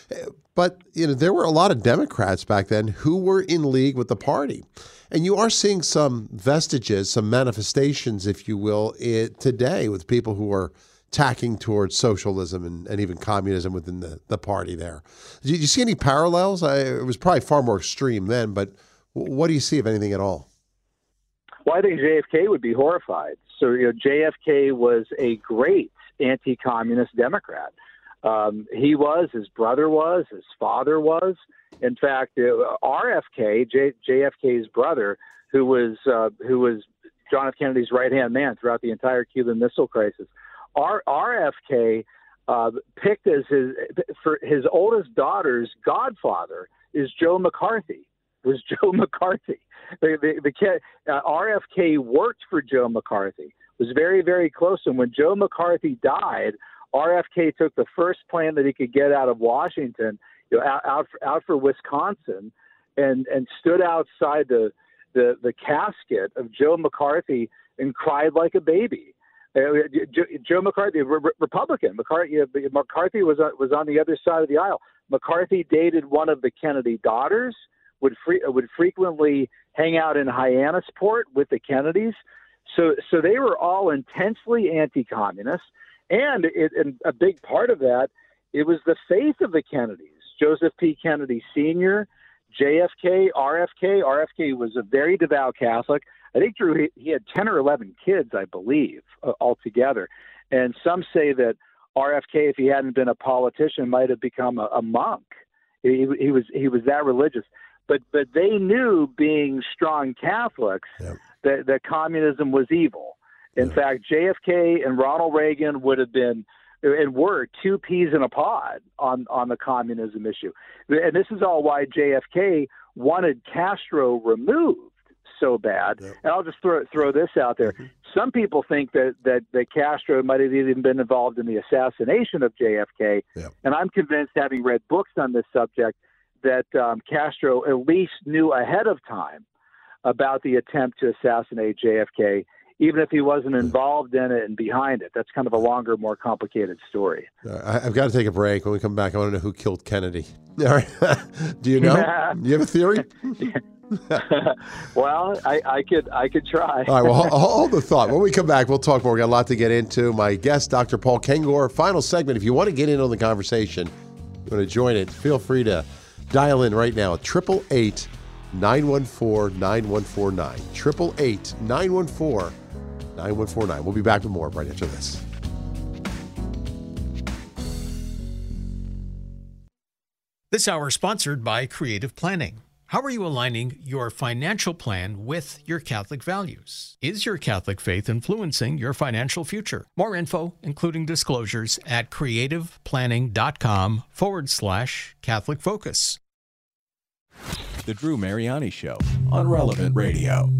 But, you know, there were a lot of Democrats back then who were in league with the party. And you are seeing some vestiges, some manifestations, if you will, it, today with people who are tacking towards socialism and, and even communism within the, the party there. Did you see any parallels? I, it was probably far more extreme then, but what do you see, if anything at all? Well, I think J F K would be horrified. So, you know, J F K was a great anti-communist Democrat. Um, he was, his brother was, his father was. In fact, uh, R F K, J, JFK's brother, who was uh, who was John F. Kennedy's right-hand man throughout the entire Cuban Missile Crisis, R, RFK uh, picked as his for his oldest daughter's godfather is Joe McCarthy. Was Joe McCarthy. The, the, the uh, R F K worked for Joe McCarthy, was very, very close. And when Joe McCarthy died, R F K took the first plane that he could get out of Washington, you know, out, out, for, out for Wisconsin, and, and stood outside the, the, the casket of Joe McCarthy and cried like a baby. Uh, Joe, Joe McCarthy, re- Republican. McCarthy, uh, McCarthy was, uh, was on the other side of the aisle. McCarthy dated one of the Kennedy daughters, would free, would frequently hang out in Hyannisport with the Kennedys. So so they were all intensely anti-communist. And, it, and a big part of that, it was the faith of the Kennedys. Joseph P. Kennedy Senior, J F K, R F K. R F K was a very devout Catholic. I think, Drew, he, he had ten or eleven kids, I believe, uh, altogether. And some say that R F K, if he hadn't been a politician, might have become a, a monk. He, he was he was that religious. But but they knew, being strong Catholics, yep. that, that communism was evil. In yep. fact, J F K and Ronald Reagan would have been and were two peas in a pod on, on the communism issue. And this is all why J F K wanted Castro removed so bad. Yep. And I'll just throw throw this out there. Mm-hmm. Some people think that, that, that Castro might have even been involved in the assassination of J F K. Yep. And I'm convinced, having read books on this subject, that um, Castro at least knew ahead of time about the attempt to assassinate J F K, even if he wasn't involved in it and behind it. That's kind of a longer, more complicated story. Uh, I've got to take a break. When we come back, I want to know who killed Kennedy. All right. Do you know? Do you have a theory? Well, I, I could I could try. All right, well, hold, hold the thought. When we come back, we'll talk more. We've got a lot to get into. My guest, Doctor Paul Kengor, final segment. If you want to get in on the conversation, you want to join it, feel free to dial in right now at eight eight eight, nine one four, nine one four nine. eight eight eight, nine one four, nine one four nine. We'll be back with more right after this. This hour is sponsored by Creative Planning. How are you aligning your financial plan with your Catholic values? Is your Catholic faith influencing your financial future? More info, including disclosures, at creativeplanning.com forward slash Catholic Focus. The Drew Mariani Show on Relevant Radio.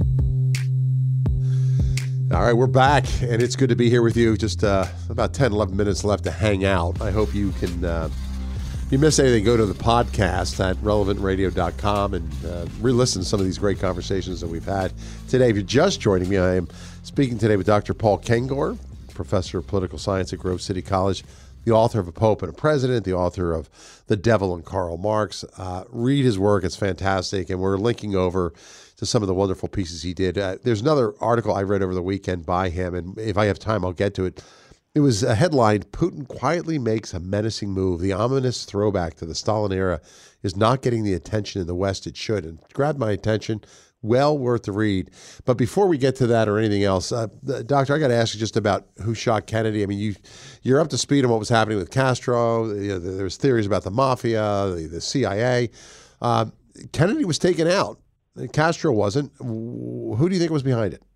All right, we're back, and it's good to be here with you. Just uh, about ten, eleven minutes left to hang out. I hope you can... Uh, If you miss anything, go to the podcast at relevant radio dot com and uh, re-listen to some of these great conversations that we've had today. If you're just joining me, I am speaking today with Doctor Paul Kengor, professor of political science at Grove City College, the author of A Pope and a President, the author of The Devil and Karl Marx. Uh, read his work. It's fantastic, and we're linking over to some of the wonderful pieces he did. Uh, there's another article I read over the weekend by him, and if I have time, I'll get to it. It was a headline, Putin quietly makes a menacing move. The ominous throwback to the Stalin era is not getting the attention in the West it should. And it grabbed my attention. Well worth the read. But before we get to that or anything else, uh, Doctor, I got to ask you just about who shot Kennedy. I mean, you, you're up to speed on what was happening with Castro. You know, there's theories about the mafia, the, the C I A. Uh, Kennedy was taken out. Castro wasn't. Who do you think was behind it?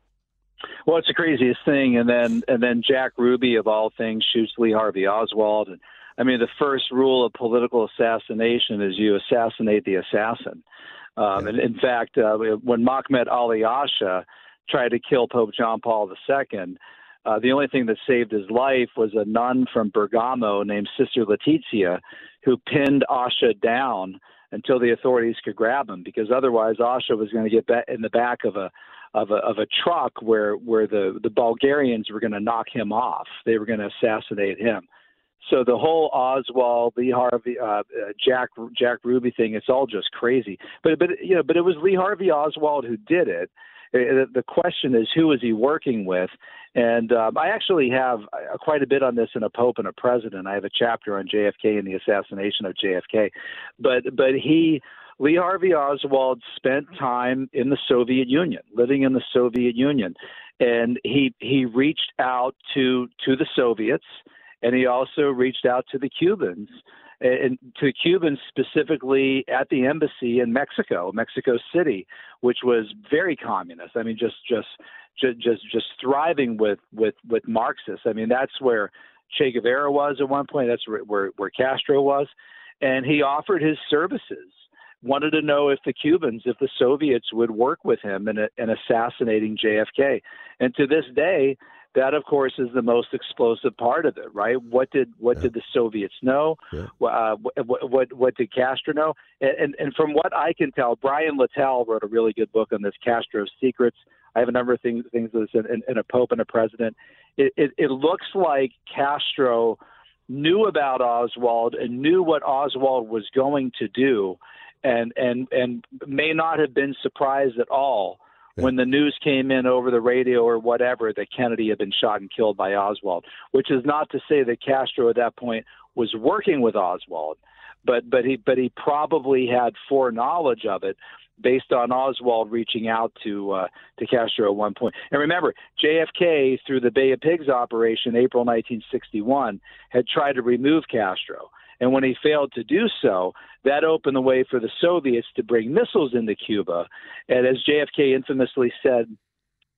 Well, it's the craziest thing, and then and then Jack Ruby, of all things, shoots Lee Harvey Oswald. And I mean, the first rule of political assassination is you assassinate the assassin. Um, and in fact, uh, when Mahmoud Ali Asha tried to kill Pope John Paul the Second, uh, the only thing that saved his life was a nun from Bergamo named Sister Letizia, who pinned Asha down until the authorities could grab him, because otherwise Asha was going to get ba- in the back of a of a of a truck where where the the Bulgarians were going to knock him off. They were going to assassinate him. So the whole Oswald, Lee Harvey, uh, uh, Jack Jack Ruby thing, it's all just crazy. But but you know, but it was Lee Harvey Oswald who did it. Uh, the question is, who is he working with? And um, I actually have uh, quite a bit on this in A Pope and a President. I have a chapter on J F K and the assassination of J F K. But but he. Lee Harvey Oswald spent time in the Soviet Union, living in the Soviet Union, and he he reached out to to the Soviets, and he also reached out to the Cubans, and to Cubans specifically at the embassy in Mexico, Mexico City, which was very communist. I mean, just just just just, just thriving with, with with Marxists. I mean, that's where Che Guevara was at one point. That's where where, where Castro was, and he offered his services. Wanted to know if the Cubans, if the Soviets would work with him in, a, in assassinating J F K. And to this day, that, of course, is the most explosive part of it, right? What did what yeah. did the Soviets know? Yeah. Uh, what, what what did Castro know? And, and and from what I can tell, Brian Littell wrote a really good book on this, Castro's Secrets. I have a number of things things in, in, in A Pope and a President. It, it, it looks like Castro knew about Oswald and knew what Oswald was going to do, and and and may not have been surprised at all yeah. when the news came in over the radio or whatever that Kennedy had been shot and killed by Oswald, which is not to say that Castro at that point was working with Oswald, but but he but he probably had foreknowledge of it based on Oswald reaching out to uh, to Castro at one point. And remember, J F K, through the Bay of Pigs operation, April nineteen sixty-one, had tried to remove Castro. And when he failed to do so, that opened the way for the Soviets to bring missiles into Cuba. And as J F K infamously said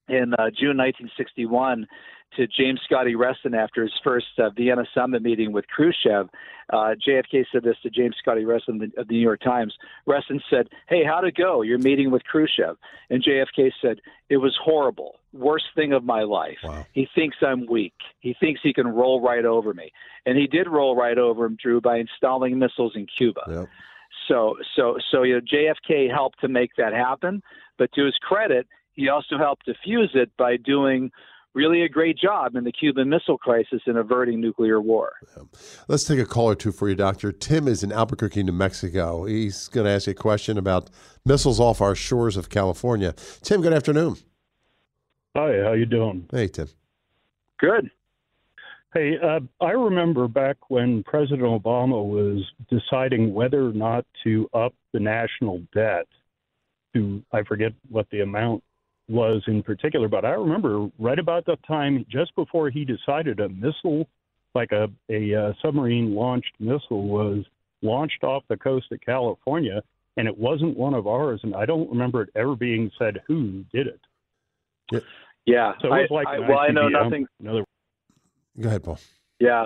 in uh, June nineteen sixty-one to James Scotty Reston after his first uh, Vienna summit meeting with Khrushchev. Uh, J F K said this to James Scotty Reston of the New York Times. Reston said, "Hey, how'd it go? You're meeting with Khrushchev." And J F K said, "It was horrible. Worst thing of my life. Wow. He thinks I'm weak. He thinks he can roll right over me." And he did roll right over him, Drew, by installing missiles in Cuba. Yep. So, so, so you know, J F K helped to make that happen. But to his credit, he also helped defuse it by doing really a great job in the Cuban Missile Crisis in averting nuclear war. Yeah. Let's take a call or two for you, Doctor. Tim is in Albuquerque, New Mexico. He's going to ask you a question about missiles off our shores of California. Tim, good afternoon. Hi, how you doing? Hey, Tim. Good. Hey, uh, I remember back when President Obama was deciding whether or not to up the national debt to, I forget what the amount was in particular, but I remember right about the time, just before he decided, a missile, like a, a uh, submarine-launched missile, was launched off the coast of California, and it wasn't one of ours, and I don't remember it ever being said who did it. Yeah. Yeah. So it was I, like I, an well, I know I C B M, nothing. Another. Go ahead, Paul. Yeah.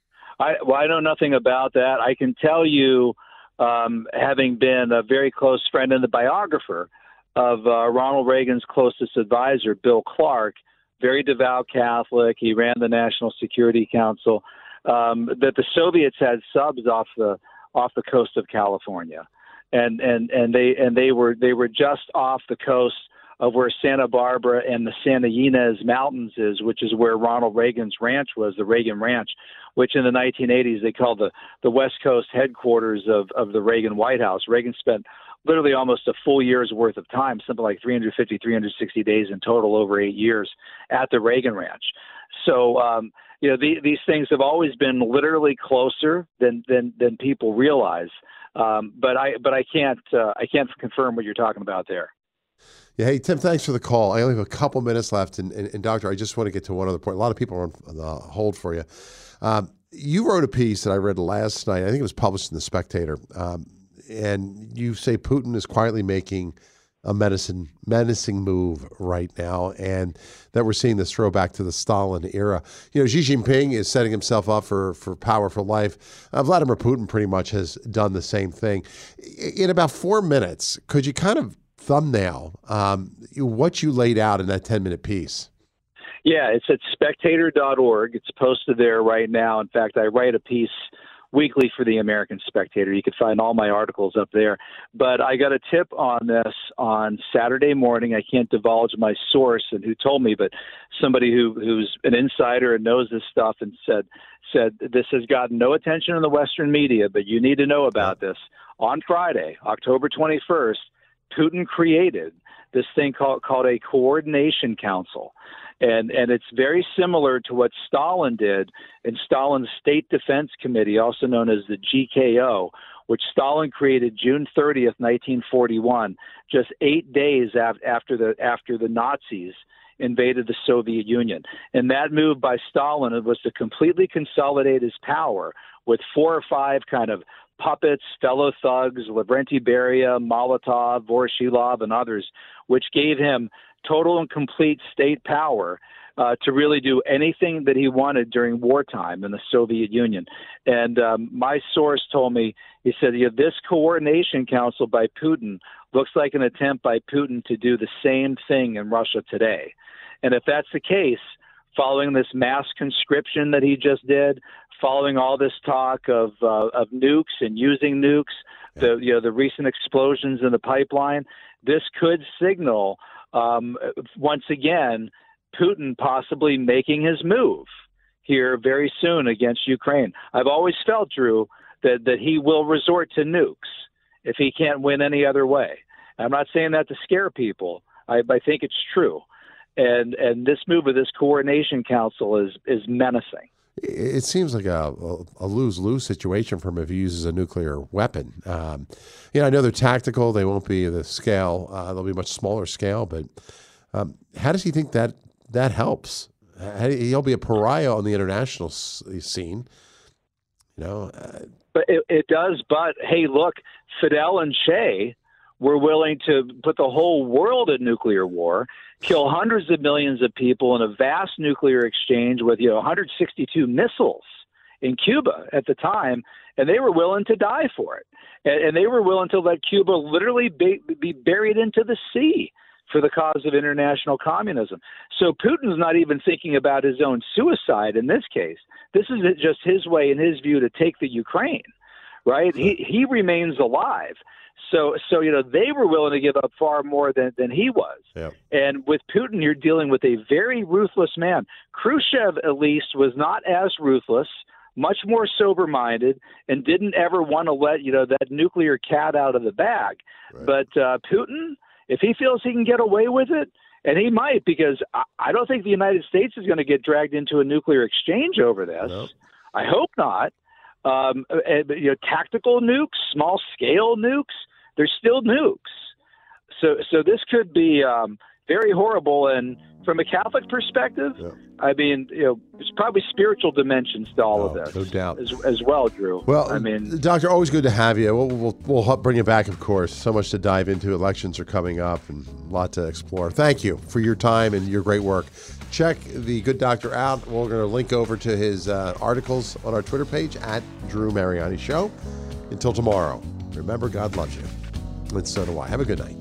I, well, I know nothing about that. I can tell you, um, having been a very close friend and the biographer of uh, Ronald Reagan's closest advisor, Bill Clark, very devout Catholic. He ran the National Security Council. Um, that the Soviets had subs off the off the coast of California, and and and they and they were they were just off the coast of where Santa Barbara and the Santa Ynez Mountains is, which is where Ronald Reagan's ranch was, the Reagan Ranch, which in the nineteen eighties they called the the West Coast headquarters of of the Reagan White House. Reagan spent literally almost a full year's worth of time, something like three hundred fifty, three hundred sixty days in total over eight years at the Reagan Ranch. So, um, you know, the, these things have always been literally closer than than, than people realize. Um, but I but I can't uh, I can't confirm what you're talking about there. Yeah, hey, Tim, thanks for the call. I only have a couple minutes left. And, and, and Doctor, I just want to get to one other point. A lot of people are on the hold for you. Um, you wrote a piece that I read last night. I think it was published in The Spectator. Um, and you say Putin is quietly making a medicine, menacing move right now, and that we're seeing this throwback to the Stalin era. You know, Xi Jinping is setting himself up for, for power for life. Uh, Vladimir Putin pretty much has done the same thing. In about four minutes, could you kind of thumbnail um, what you laid out in that ten-minute piece? Yeah, it's at spectator dot org. It's posted there right now. In fact, I write a piece weekly for the American Spectator. You can find all my articles up there. But I got a tip on this on Saturday morning. I can't divulge my source and who told me, but somebody who who's an insider and knows this stuff and said said this has gotten no attention in the Western media, but you need to know about this. On Friday, October twenty-first, Putin created this thing called called a coordination council. And and it's very similar to what Stalin did in Stalin's State Defense Committee, also known as the G K O, which Stalin created June thirtieth, nineteen forty-one, just eight days af- after the after the Nazis invaded the Soviet Union. And that move by Stalin was to completely consolidate his power with four or five kind of puppets, fellow thugs, Lavrenti Beria, Molotov, Voroshilov, and others, which gave him total and complete state power uh, to really do anything that he wanted during wartime in the Soviet Union. And um, my source told me, he said, yeah, this coordination council by Putin looks like an attempt by Putin to do the same thing in Russia today. And if that's the case, following this mass conscription that he just did, following all this talk of uh, of nukes and using nukes, the you know the recent explosions in the pipeline, this could signal um, once again Putin possibly making his move here very soon against Ukraine. I've always felt, Drew, that that he will resort to nukes if he can't win any other way. I'm not saying that to scare people. I, I think it's true. And and this move of this coordination council is is menacing. It seems like a, a lose-lose situation for him if he uses a nuclear weapon. Um, you know, I know they're tactical; they won't be the scale; uh, they'll be much smaller scale. But um, how does he think that that helps? He'll be a pariah on the international scene. You know, uh, but it, it does. But hey, look, Fidel and Che were willing to put the whole world in nuclear war, kill hundreds of millions of people in a vast nuclear exchange with, you know, one hundred sixty-two missiles in Cuba at the time, and they were willing to die for it. And, and they were willing to let Cuba literally be, be buried into the sea for the cause of international communism. So Putin's not even thinking about his own suicide in this case. This is just his way, in his view, to take the Ukraine, right? He he remains alive. So, so you know, they were willing to give up far more than, than he was. Yep. And with Putin, you're dealing with a very ruthless man. Khrushchev, at least, was not as ruthless, much more sober-minded, and didn't ever want to let, you know, that nuclear cat out of the bag. Right. But uh, Putin, if he feels he can get away with it, and he might, because I, I don't think the United States is going to get dragged into a nuclear exchange over this. Nope. I hope not. Um, and, you know, tactical nukes, small-scale nukes, they're still nukes. So, so this could be um, very horrible. And from a Catholic perspective, yeah. I mean, you know, there's probably spiritual dimensions to all oh, of this, no doubt, as, as well, Drew. Well, I mean, Doctor, always good to have you. We'll, we'll we'll bring you back, of course. So much to dive into. Elections are coming up, and a lot to explore. Thank you for your time and your great work. Check the Good Doctor out. We're going to link over to his uh, articles on our Twitter page at Drew Mariani Show. Until tomorrow, remember, God loves you. And so do I. Have a good night.